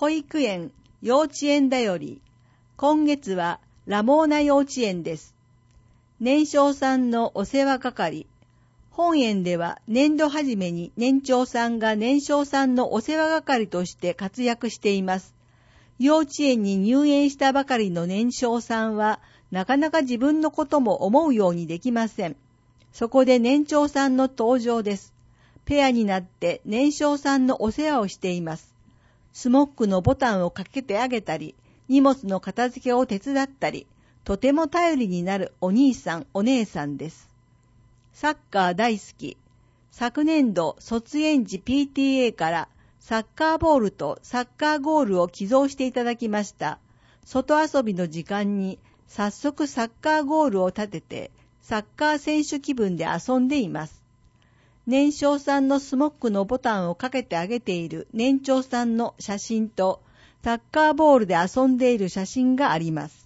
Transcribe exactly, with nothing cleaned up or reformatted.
保育園、幼稚園だより。今月はラモーナ幼稚園です。年少さんのお世話係。本園では年度初めに年長さんが年少さんのお世話係として活躍しています。幼稚園に入園したばかりの年少さんはなかなか自分のことも思うようにできません。そこで年長さんの登場です。ペアになって年少さんのお世話をしています。スモックのボタンをかけてあげたり、荷物の片付けを手伝ったり、とても頼りになるお兄さんお姉さんです。サッカー大好き。昨年度卒園時 ピーティーエー からサッカーボールとサッカーゴールを寄贈していただきました。外遊びの時間に早速サッカーゴールを立ててサッカー選手気分で遊んでいます。年少さんのスモックのボタンをかけてあげている年長さんの写真とサッカーボールで遊んでいる写真があります。